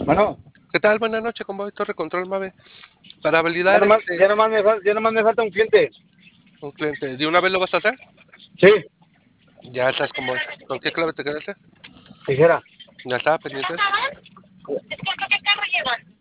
Bueno, ¿Qué tal? Buenas noches, con Bobby Torre Control Mave. Para ya validar nomás, ya nomás me falta un cliente. un cliente, ¿de una vez lo vas a hacer? Sí, Ya estás con Bobby. ¿Con qué clave te quedaste? tijera. Ya está, pendientes. Disculpa, ¿qué carro llevan?